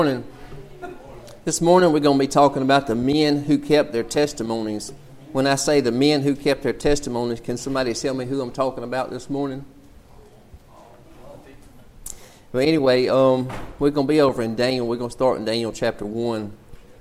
Morning. This morning we're going to be talking about the men who kept their testimonies. When I say the men who kept their testimonies, can somebody tell me who I'm talking about this morning? But anyway, we're going to be over in Daniel. We're going to start in Daniel chapter 1.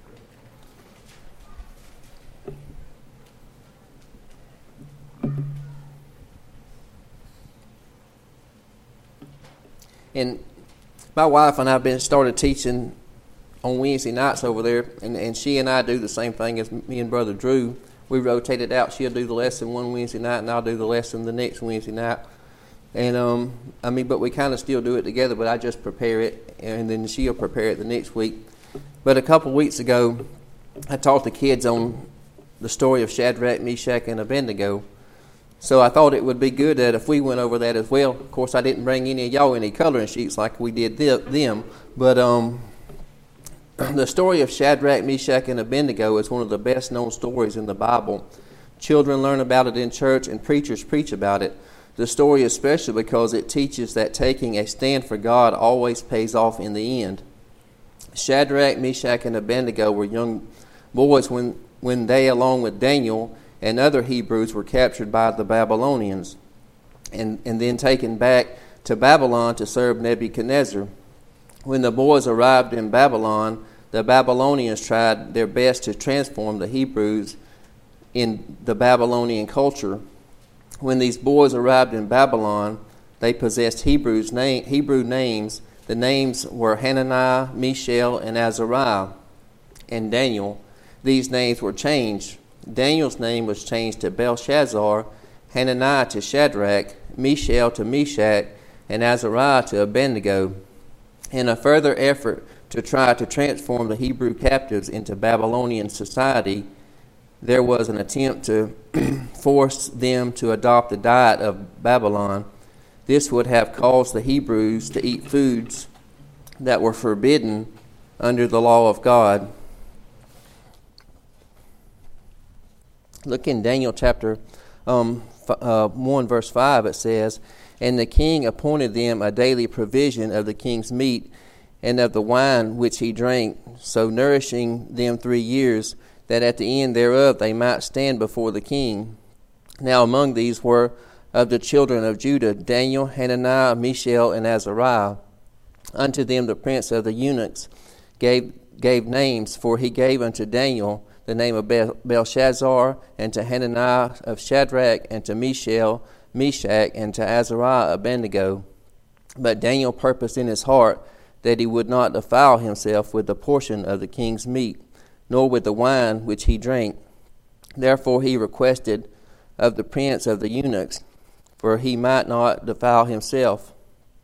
And my wife and I have started teaching on Wednesday nights over there, and she and I do the same thing as me and Brother Drew. We rotate it out. She'll do the lesson one Wednesday night, and I'll do the lesson the next Wednesday night. And but we kind of still do it together. But I just prepare it, and then she'll prepare it the next week. But a couple of weeks ago, I taught the kids on the story of Shadrach, Meshach, and Abednego. So I thought it would be good that if we went over that as well. Of course, I didn't bring any of y'all any coloring sheets like we did them. But the story of Shadrach, Meshach, and Abednego is one of the best-known stories in the Bible. Children learn about it in church, and preachers preach about it. The story is special because it teaches that taking a stand for God always pays off in the end. Shadrach, Meshach, and Abednego were young boys when they, along with Daniel and other Hebrews, were captured by the Babylonians and then taken back to Babylon to serve Nebuchadnezzar. When the boys arrived in Babylon, the Babylonians tried their best to transform the Hebrews in the Babylonian culture. When these boys arrived in Babylon, they possessed Hebrew names. The names were Hananiah, Mishael, and Azariah, and Daniel. These names were changed. Daniel's name was changed to Belshazzar, Hananiah to Shadrach, Mishael to Meshach, and Azariah to Abednego. In a further effort to try to transform the Hebrew captives into Babylonian society, there was an attempt to force them to adopt the diet of Babylon. This would have caused the Hebrews to eat foods that were forbidden under the law of God. Look in Daniel chapter 1, verse 5, it says, "And the king appointed them a daily provision of the king's meat and of the wine which he drank, so nourishing them 3 years, that at the end thereof they might stand before the king. Now among these were of the children of Judah Daniel, Hananiah, Mishael, and Azariah. Unto them the prince of the eunuchs gave names, for he gave unto Daniel the name of Belshazzar, and to Hananiah of Shadrach, and to Mishael, Meshach, and to Azariah, Abednego. But Daniel purposed in his heart that he would not defile himself with the portion of the king's meat, nor with the wine which he drank. Therefore he requested of the prince of the eunuchs, for he might not defile himself.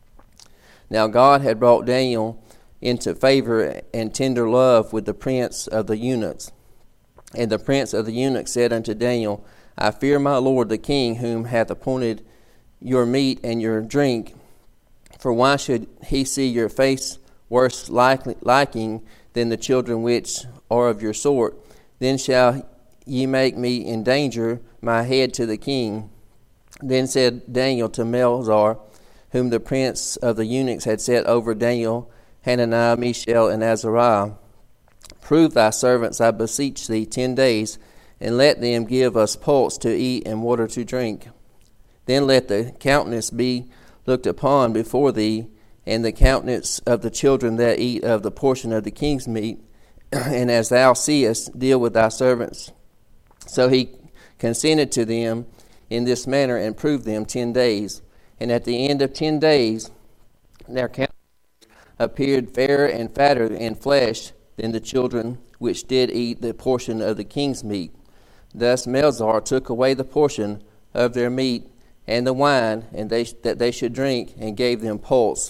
Now God had brought Daniel into favor and tender love with the prince of the eunuchs. And the prince of the eunuchs said unto Daniel, I fear my lord the king, whom hath appointed your meat and your drink. For why should he see your face worse liking than the children which are of your sort? Then shall ye make me endanger my head to the king. Then said Daniel to Melzar, whom the prince of the eunuchs had set over Daniel, Hananiah, Mishael, and Azariah, Prove thy servants, I beseech thee, 10 days, and let them give us pulse to eat and water to drink. Then let the countenance be looked upon before thee, and the countenance of the children that eat of the portion of the king's meat, and as thou seest, deal with thy servants. So he consented to them in this manner, and proved them 10 days. And at the end of 10 days, their countenance appeared fairer and fatter in flesh than the children which did eat the portion of the king's meat. Thus Melzar took away the portion of their meat and the wine, and that they should drink, and gave them pulse.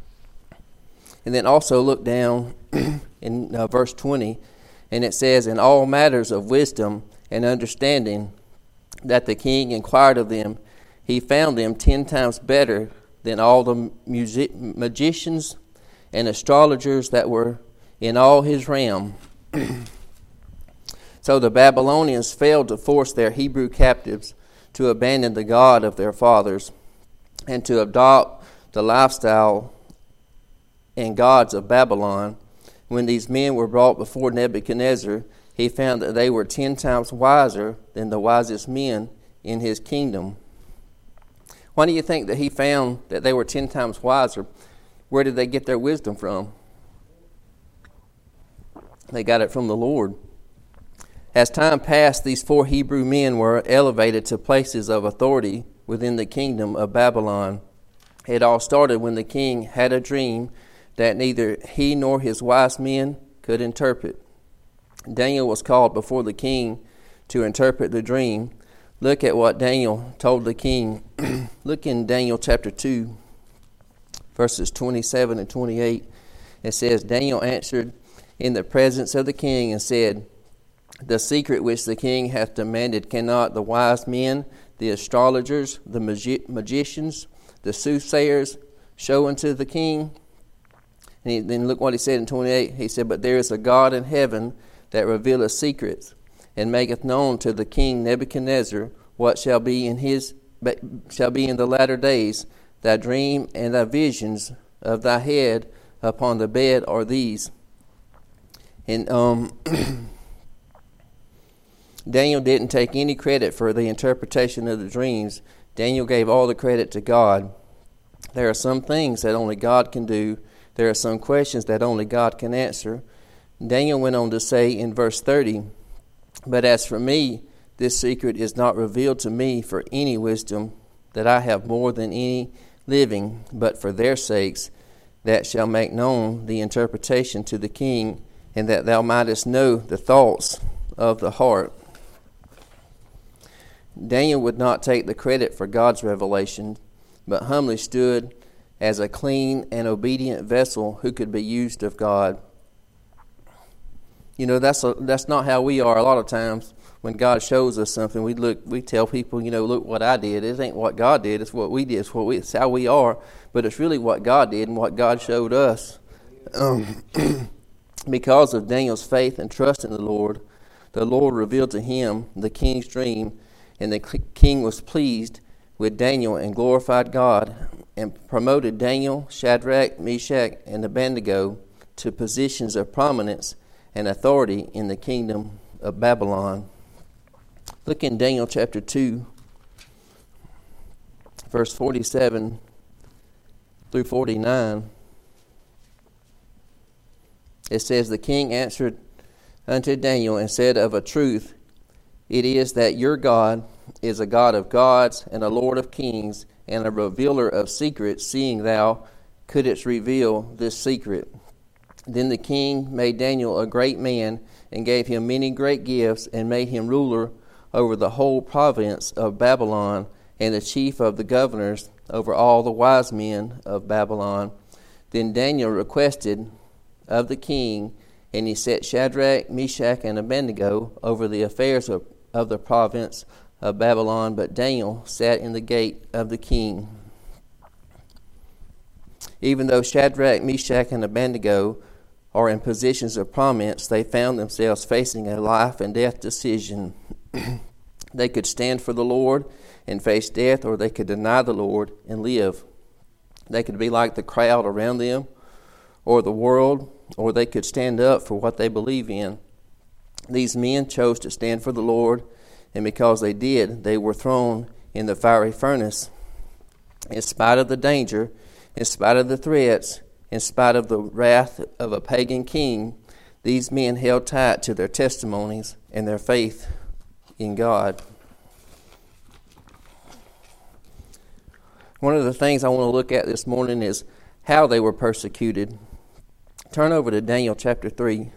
And then also look down in verse 20, and it says, In all matters of wisdom and understanding that the king inquired of them, he found them 10 times better than all the magicians and astrologers that were in all his realm. So the Babylonians failed to force their Hebrew captives to abandon the God of their fathers and to adopt the lifestyle and gods of Babylon. When these men were brought before Nebuchadnezzar, he found that they were 10 times wiser than the wisest men in his kingdom. Why do you think that he found that they were 10 times wiser? Where did they get their wisdom from? They got it from the Lord. As time passed, these 4 Hebrew men were elevated to places of authority within the kingdom of Babylon. It all started when the king had a dream that neither he nor his wise men could interpret. Daniel was called before the king to interpret the dream. Look at what Daniel told the king. Look in Daniel chapter 2, verses 27 and 28. It says, Daniel answered in the presence of the king and said, the secret which the king hath demanded cannot the wise men, the astrologers, the magicians, the soothsayers show unto the king? And then look what he said in 28. He said, but there is a God in heaven that revealeth secrets, and maketh known to the king Nebuchadnezzar what shall be in the latter days. Thy dream and thy visions of thy head upon the bed are these. And Daniel didn't take any credit for the interpretation of the dreams. Daniel gave all the credit to God. There are some things that only God can do. There are some questions that only God can answer. Daniel went on to say in verse 30, but as for me, this secret is not revealed to me for any wisdom, that I have more than any living, but for their sakes, that shall make known the interpretation to the king, and that thou mightest know the thoughts of the heart. Daniel would not take the credit for God's revelation, but humbly stood as a clean and obedient vessel who could be used of God. You know, that's not how we are. A lot of times when God shows us something, we tell people, look what I did. It ain't what God did, it's what we did. It's how we are, but it's really what God did and what God showed us. Because of Daniel's faith and trust in the Lord revealed to him the king's dream, and the king was pleased with Daniel and glorified God and promoted Daniel, Shadrach, Meshach, and Abednego to positions of prominence and authority in the kingdom of Babylon. Look in Daniel chapter 2, verse 47 through 49. It says, the king answered unto Daniel and said, of a truth, it is that your God is a God of gods and a Lord of kings and a revealer of secrets, seeing thou couldst reveal this secret. Then the king made Daniel a great man and gave him many great gifts and made him ruler over the whole province of Babylon and the chief of the governors over all the wise men of Babylon. Then Daniel requested of the king, and he set Shadrach, Meshach, and Abednego over the affairs of the province of Babylon, but Daniel sat in the gate of the king. Even though Shadrach, Meshach, and Abednego are in positions of prominence, they found themselves facing a life and death decision. They could stand for the Lord and face death, or they could deny the Lord and live. They could be like the crowd around them or the world, or they could stand up for what they believe in. These men chose to stand for the Lord, and because they did, they were thrown in the fiery furnace. In spite of the danger, in spite of the threats, in spite of the wrath of a pagan king, these men held tight to their testimonies and their faith in God. One of the things I want to look at this morning is how they were persecuted. Turn over to Daniel chapter 3.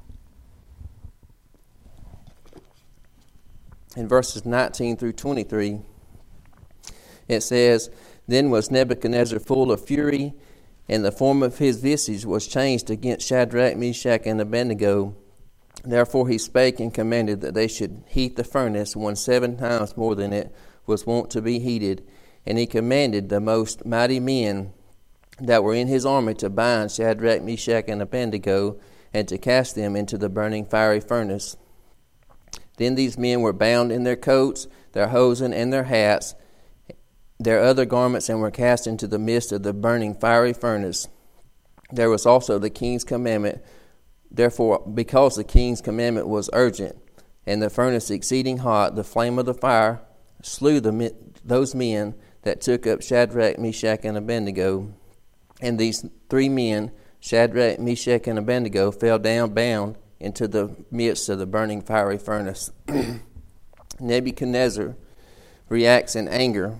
In verses 19 through 23, it says, Then was Nebuchadnezzar full of fury, and the form of his visage was changed against Shadrach, Meshach, and Abednego. Therefore he spake and commanded that they should heat the furnace 17 times more than it was wont to be heated. And he commanded the most mighty men that were in his army to bind Shadrach, Meshach, and Abednego, and to cast them into the burning fiery furnace. Then these men were bound in their coats, their hosen, and their hats, their other garments, and were cast into the midst of the burning fiery furnace. There was also the king's commandment Therefore, because the king's commandment was urgent, and the furnace exceeding hot, the flame of the fire slew those men that took up Shadrach, Meshach, and Abednego. And these 3 men, Shadrach, Meshach, and Abednego, fell down bound into the midst of the burning fiery furnace. Nebuchadnezzar reacts in anger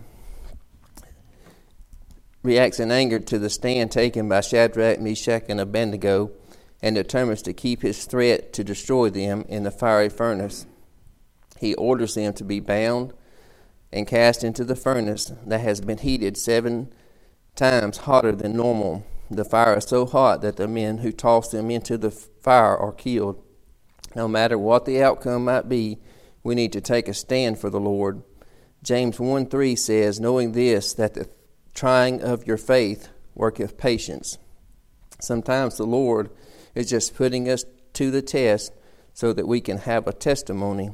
to the stand taken by Shadrach, Meshach, and Abednego, and determines to keep his threat to destroy them in the fiery furnace. He orders them to be bound and cast into the furnace that has been heated 7 times hotter than normal. The fire is so hot that the men who toss them into the fire are killed. No matter what the outcome might be, we need to take a stand for the Lord. James 1:3 says, knowing this, that the trying of your faith worketh patience. Sometimes the Lord is just putting us to the test so that we can have a testimony.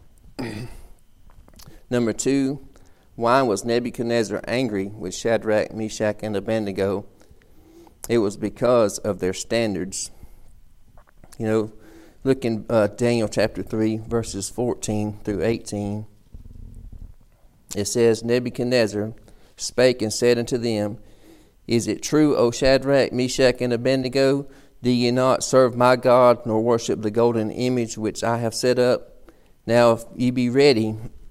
Number 2, why was Nebuchadnezzar angry with Shadrach, Meshach, and Abednego? It was because of their standards. Look in Daniel chapter 3, verses 14 through 18. It says, Nebuchadnezzar spake and said unto them, Is it true, O Shadrach, Meshach, and Abednego? Do ye not serve my God, nor worship the golden image which I have set up? Now if ye be ready,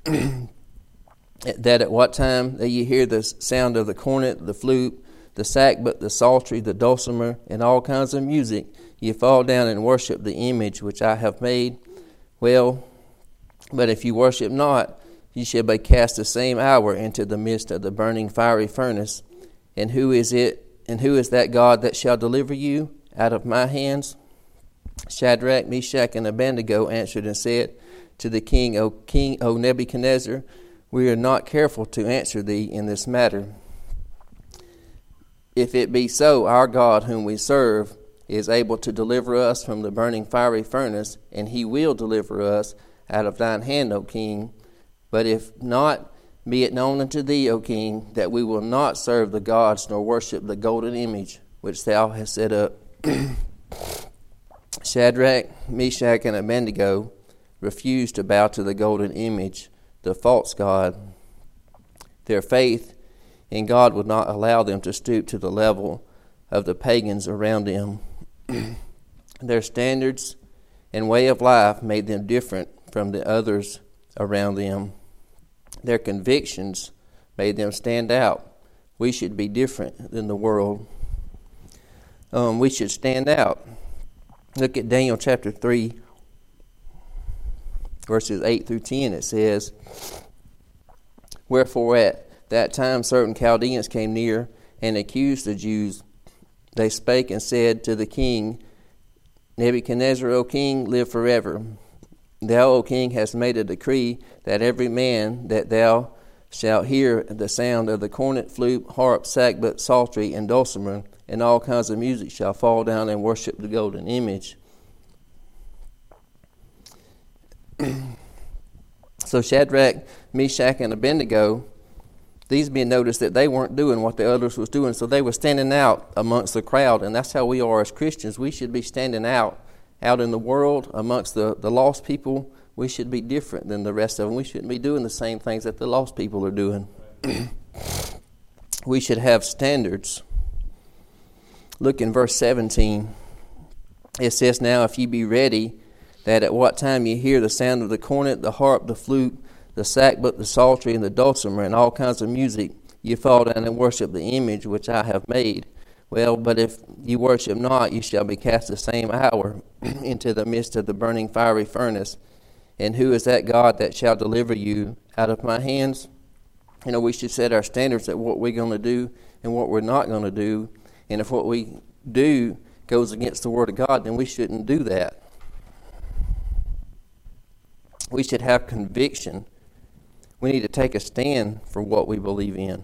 that at what time that ye hear the sound of the cornet, the flute, the sackbut, the psaltery, the dulcimer, and all kinds of music, ye fall down and worship the image which I have made. Well, but if you worship not, ye shall be cast the same hour into the midst of the burning fiery furnace. And who is it? And who is that God that shall deliver you out of my hands? Shadrach, Meshach, and Abednego answered and said to the king, O Nebuchadnezzar, we are not careful to answer thee in this matter. If it be so, our God whom we serve is able to deliver us from the burning fiery furnace, and he will deliver us out of thine hand, O king. But if not, be it known unto thee, O king, that we will not serve the gods nor worship the golden image which thou hast set up. Shadrach, Meshach, and Abednego refused to bow to the golden image, the false god. Their faith in God would not allow them to stoop to the level of the pagans around them. Their standards and way of life made them different from the others around them. Their convictions made them stand out. We should be different than the world. We should stand out. Look at Daniel chapter 3, verses 8 through 10. It says, Wherefore at that time certain Chaldeans came near and accused the Jews. They spake and said to the king, Nebuchadnezzar, O king, live forever. Thou, O king, hast made a decree that every man that thou shalt hear the sound of the cornet, flute, harp, sackbut, psaltery, and dulcimer, and all kinds of music shall fall down and worship the golden image. So Shadrach, Meshach, and Abednego, these men noticed that they weren't doing what the others was doing, so they were standing out amongst the crowd, and that's how we are as Christians. We should be standing out in the world amongst the lost people. We should be different than the rest of them. We shouldn't be doing the same things that the lost people are doing. We should have standards. Look in verse 17. It says, Now if ye be ready, that at what time ye hear the sound of the cornet, the harp, the flute, the sackbut, the psaltery, and the dulcimer, and all kinds of music, ye fall down and worship the image which I have made. Well, but if ye worship not, ye shall be cast the same hour into the midst of the burning fiery furnace. And who is that God that shall deliver you out of my hands? We should set our standards at what we're going to do and what we're not going to do. And if what we do goes against the Word of God, then we shouldn't do that. We should have conviction. We need to take a stand for what we believe in.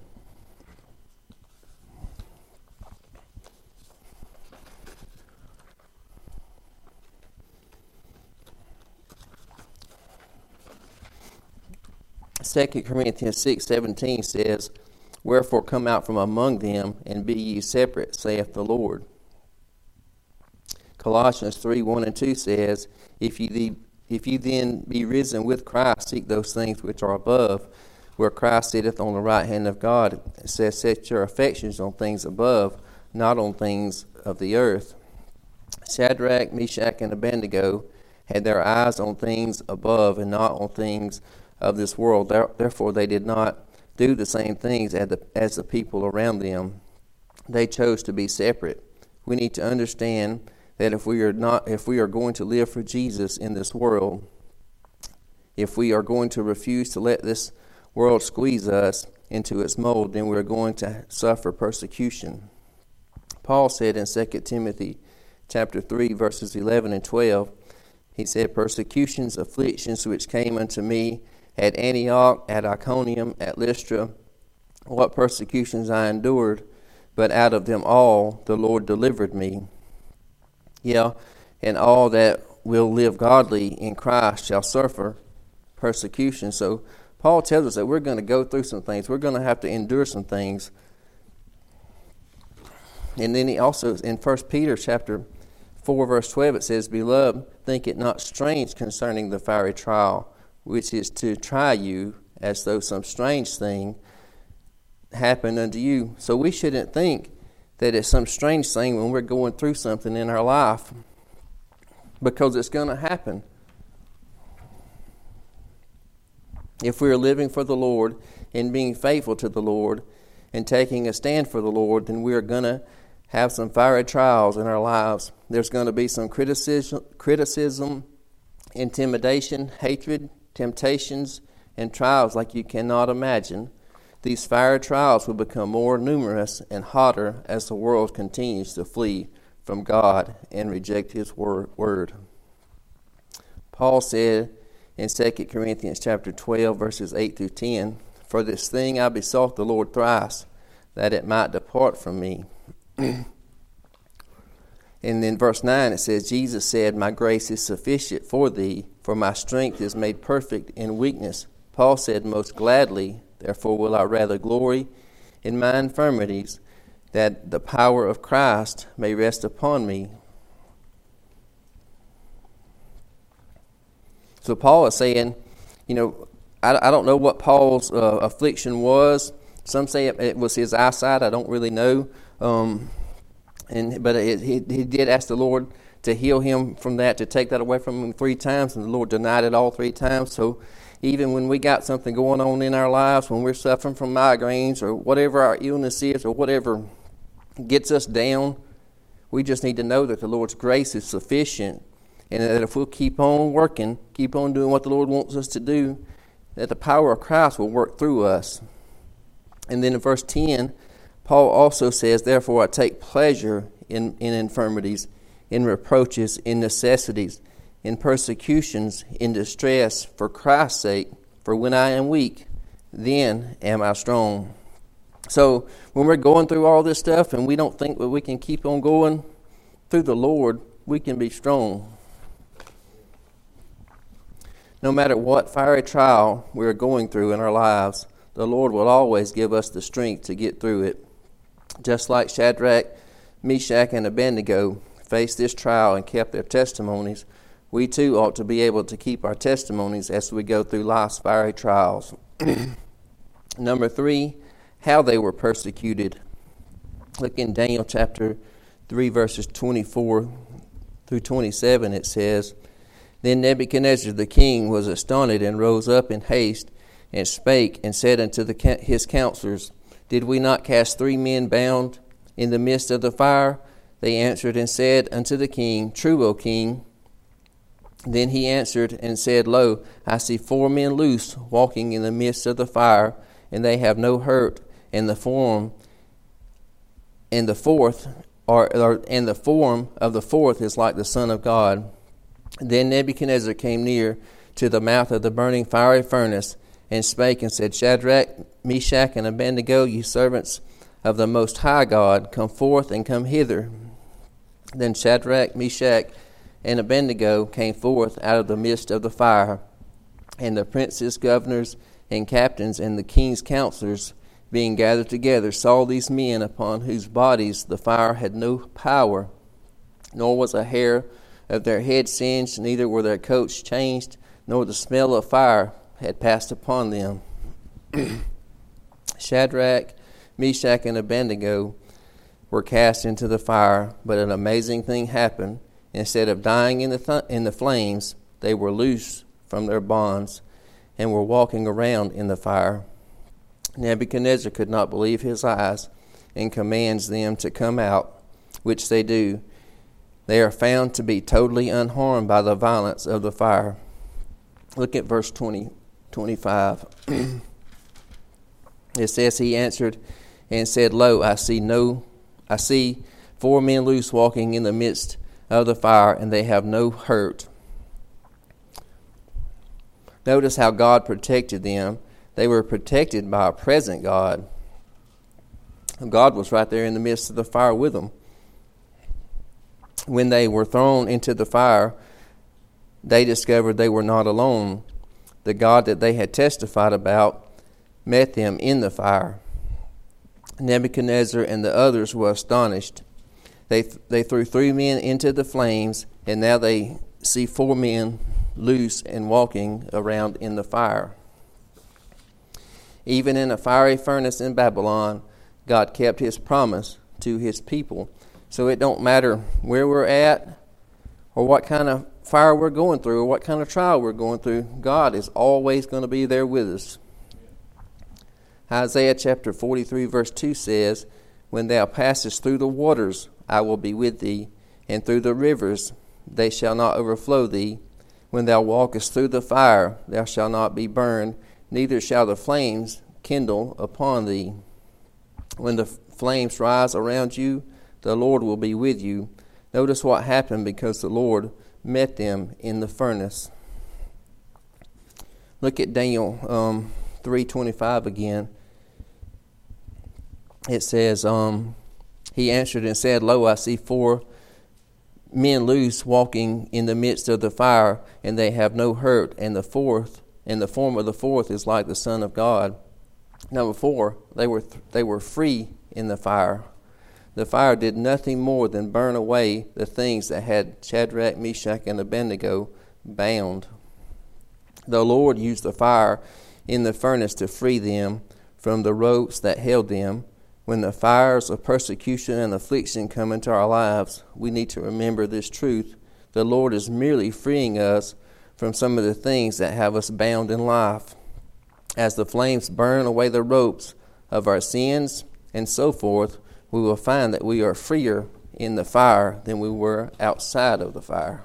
Second Corinthians 6:17 says, Wherefore come out from among them, and be ye separate, saith the Lord. Colossians 3:1-2 says, If you then be risen with Christ, seek those things which are above, where Christ sitteth on the right hand of God. It says, set your affections on things above, not on things of the earth. Shadrach, Meshach, and Abednego had their eyes on things above and not on things of this world. Therefore, they did not do the same things as the people around them. They chose to be separate. We need to understand that if we are going to live for Jesus in this world, if we are going to refuse to let this world squeeze us into its mold, then we're going to suffer persecution. Paul said in 2 Timothy chapter 3, verses 11 and 12, he said, persecutions, afflictions which came unto me at Antioch, at Iconium, at Lystra, what persecutions I endured, but out of them all the Lord delivered me. Yeah, and all that will live godly in Christ shall suffer persecution. So Paul tells us that we're going to go through some things. We're going to have to endure some things. And then he also, in 1 Peter chapter 4, verse 12, it says, Beloved, think it not strange concerning the fiery trial, which is to try you, as though some strange thing happened unto you. So we shouldn't think that it's some strange thing when we're going through something in our life, because it's going to happen. If we're living for the Lord and being faithful to the Lord and taking a stand for the Lord, then we're going to have some fiery trials in our lives. There's going to be some criticism, intimidation, hatred, temptations, and trials like you cannot imagine. These fiery trials will become more numerous and hotter as the world continues to flee from God and reject His word. Paul said in 2 Corinthians chapter 12, verses 8 through 10, For this thing I besought the Lord thrice, that it might depart from me. And then verse 9 it says, Jesus said, My grace is sufficient for thee, for my strength is made perfect in weakness. Paul said, Most gladly, therefore will I rather glory in my infirmities, that the power of Christ may rest upon me. So Paul is saying, I don't know what Paul's affliction was. Some say it was his eyesight. I don't really know. But he did ask the Lord to heal him from that, to take that away from him 3 times, and the Lord denied it all 3 times. So even when we got something going on in our lives, when we're suffering from migraines or whatever our illness is or whatever gets us down, we just need to know that the Lord's grace is sufficient, and that if we'll keep on working, keep on doing what the Lord wants us to do, that the power of Christ will work through us. And then in verse 10, Paul also says, Therefore I take pleasure in infirmities, in reproaches, in necessities, in persecutions, in distress, for Christ's sake. For when I am weak, then am I strong. So when we're going through all this stuff and we don't think that we can keep on going, through the Lord, we can be strong. No matter what fiery trial we're going through in our lives, the Lord will always give us the strength to get through it. Just like Shadrach, Meshach, and Abednego faced this trial and kept their testimonies, we too ought to be able to keep our testimonies as we go through life's fiery trials. Number 3, how they were persecuted. Look in Daniel chapter 3, verses 24 through 27, it says, Then Nebuchadnezzar the king was astonished and rose up in haste and spake and said unto his counselors, Did we not cast 3 men bound in the midst of the fire? They answered and said unto the king, True, O king. Then he answered and said, Lo, I see 4 men loose, walking in the midst of the fire, and they have no hurt, and the form of the fourth is like the Son of God. Then Nebuchadnezzar came near to the mouth of the burning fiery furnace, and spake and said, Shadrach, Meshach, and Abednego, ye servants of the Most High God, come forth and come hither. Then Shadrach, Meshach, and Abednego came forth out of the midst of the fire. And the princes, governors, and captains, and the king's counselors, being gathered together, saw these men upon whose bodies the fire had no power, nor was a hair of their head singed, neither were their coats changed, nor the smell of fire had passed upon them. Shadrach, Meshach, and Abednego were cast into the fire, but an amazing thing happened. Instead of dying in the flames, they were loosed from their bonds and were walking around in the fire. Nebuchadnezzar could not believe his eyes and commands them to come out, which they do. They are found to be totally unharmed by the violence of the fire. Look at verse 25. It says, he answered and said, Lo, I see 4 men loose walking in the midst of the fire, and they have no hurt. Notice how God protected them. They were protected by a present God. God was right there in the midst of the fire with them. When they were thrown into the fire, they discovered they were not alone. The God that they had testified about met them in the fire. Nebuchadnezzar and the others were astonished. They threw 3 men into the flames, and now they see 4 men loose and walking around in the fire. Even in a fiery furnace in Babylon, God kept his promise to his people. So it don't matter where we're at or what kind of fire we're going through or what kind of trial we're going through, God is always going to be there with us. Isaiah chapter 43 verse 2 says, When thou passest through the waters, I will be with thee, and through the rivers, they shall not overflow thee. When thou walkest through the fire, thou shalt not be burned, neither shall the flames kindle upon thee. When the flames rise around you, the Lord will be with you. Notice what happened because the Lord met them in the furnace. Look at Daniel 3:25 again. It says, he answered and said, Lo, I see 4 men loose walking in the midst of the fire, and they have no hurt, and the form of the fourth is like the Son of God. Number 4, they were free in the fire. The fire did nothing more than burn away the things that had Shadrach, Meshach, and Abednego bound. The Lord used the fire in the furnace to free them from the ropes that held them. When the fires of persecution and affliction come into our lives, we need to remember this truth. The Lord is merely freeing us from some of the things that have us bound in life. As the flames burn away the ropes of our sins and so forth, we will find that we are freer in the fire than we were outside of the fire.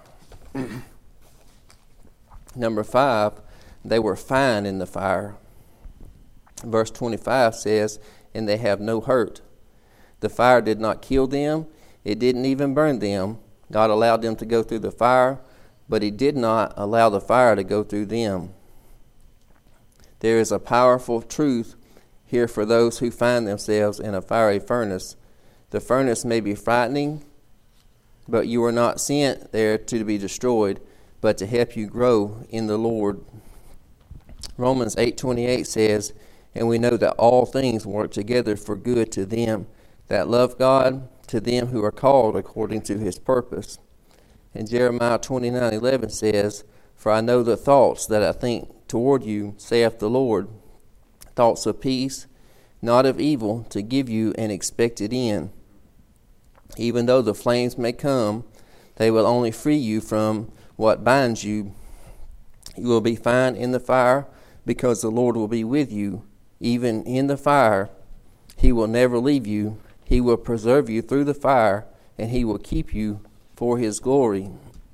Number 5, they were fine in the fire. Verse 25 says, And they have no hurt. The fire did not kill them. It didn't even burn them. God allowed them to go through the fire, but he did not allow the fire to go through them. There is a powerful truth here for those who find themselves in a fiery furnace. The furnace may be frightening, but you are not sent there to be destroyed, but to help you grow in the Lord. Romans 8:28 says, And we know that all things work together for good to them that love God, to them who are called according to his purpose. And Jeremiah 29:11 says, For I know the thoughts that I think toward you, saith the Lord, thoughts of peace, not of evil, to give you an expected end. Even though the flames may come, they will only free you from what binds you. You will be fine in the fire because the Lord will be with you. Even in the fire, he will never leave you. He will preserve you through the fire, and he will keep you for his glory.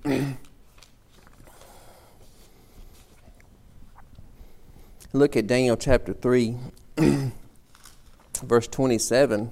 Look at Daniel chapter 3, verse 27.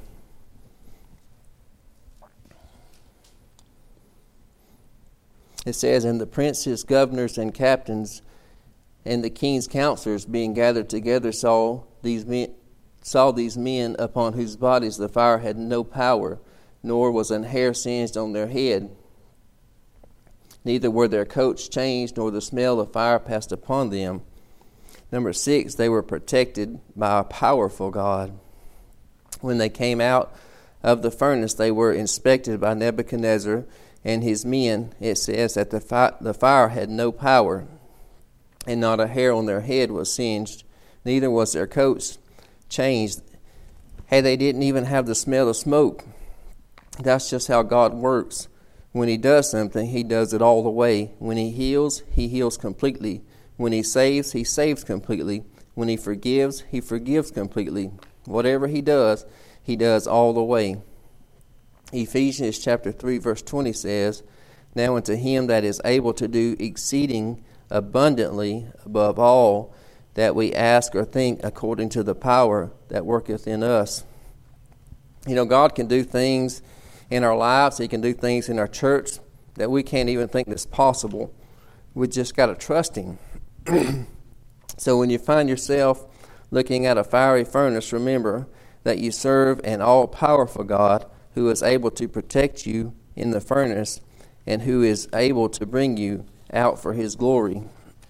It says, And the princes, governors, and captains, and the king's counselors being gathered together saw these men upon whose bodies the fire had no power, nor was an hair singed on their head. Neither were their coats changed, nor the smell of fire passed upon them. Number 6, they were protected by a powerful God. When they came out of the furnace, they were inspected by Nebuchadnezzar, and his men, it says that the fire had no power, and not a hair on their head was singed, neither was their coats changed. Hey, they didn't even have the smell of smoke. That's just how God works. When he does something, he does it all the way. When he heals completely. When he saves completely. When he forgives completely. Whatever he does all the way. Ephesians chapter 3 verse 20 says, "Now unto him that is able to do exceeding abundantly above all that we ask or think, according to the power that worketh in us." You know, God can do things in our lives. He can do things in our church that we can't even think that's possible. We just got to trust him. So when you find yourself looking at a fiery furnace, remember that you serve an all-powerful God who is able to protect you in the furnace and who is able to bring you out for his glory.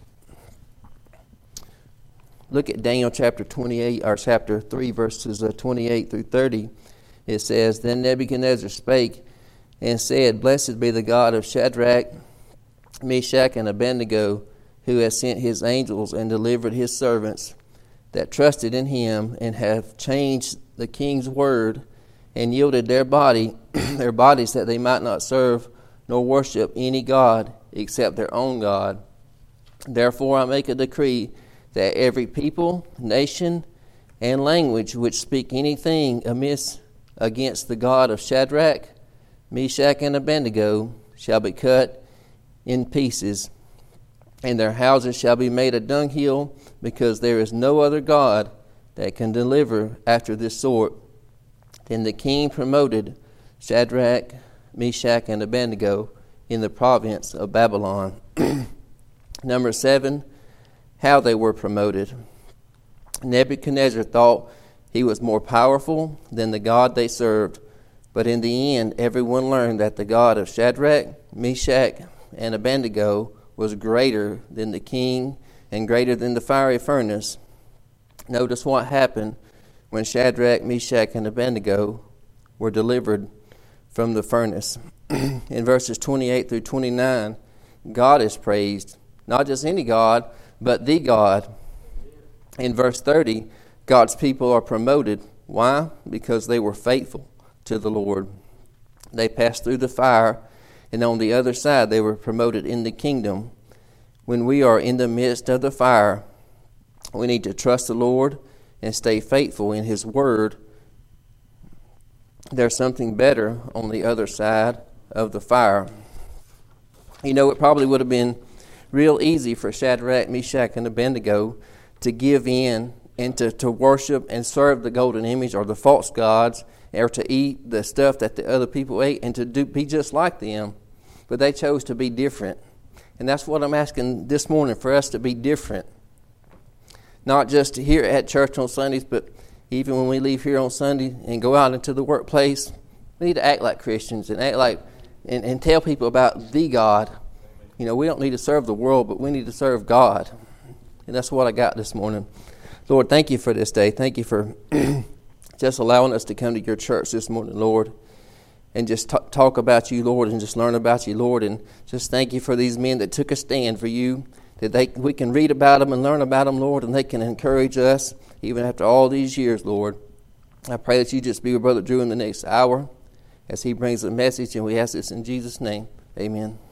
Look at Daniel chapter 28, or chapter 3, verses 28 through 30. It says, "Then Nebuchadnezzar spake and said, Blessed be the God of Shadrach, Meshach, and Abednego, who has sent his angels and delivered his servants that trusted in him, and have changed the king's word, and yielded their bodies that they might not serve nor worship any god except their own God. Therefore I make a decree that every people, nation, and language which speak anything amiss against the God of Shadrach, Meshach, and Abednego shall be cut in pieces, and their houses shall be made a dunghill, because there is no other God that can deliver after this sort." Then the king promoted Shadrach, Meshach, and Abednego in the province of Babylon. Number 7, how they were promoted. Nebuchadnezzar thought he was more powerful than the God they served, but in the end everyone learned that the God of Shadrach, Meshach, and Abednego was greater than the king and greater than the fiery furnace. Notice what happened when Shadrach, Meshach, and Abednego were delivered from the furnace. In verses 28 through 29, God is praised. Not just any God, but the God. In verse 30, God's people are promoted. Why? Because they were faithful to the Lord. They passed through the fire, and on the other side they were promoted in the kingdom. When we are in the midst of the fire, we need to trust the Lord and stay faithful in his word. There's something better on the other side of the fire. You know, it probably would have been real easy for Shadrach, Meshach, and Abednego to give in and to worship and serve the golden image or the false gods, or to eat the stuff that the other people ate and to be just like them. But they chose to be different. And that's what I'm asking this morning, for us to be different. Not just here at church on Sundays, but even when we leave here on Sunday and go out into the workplace, we need to act like Christians and act like and tell people about the God. You know, we don't need to serve the world, but we need to serve God. And that's what I got this morning. Lord, thank you for this day. Thank you for just allowing us to come to your church this morning, Lord, and just talk about you, Lord, and just learn about you, Lord. And just thank you for these men that took a stand for you, that we can read about them and learn about them, Lord, and they can encourage us even after all these years, Lord. I pray that you just be with Brother Drew in the next hour as he brings the message, and we ask this in Jesus' name. Amen.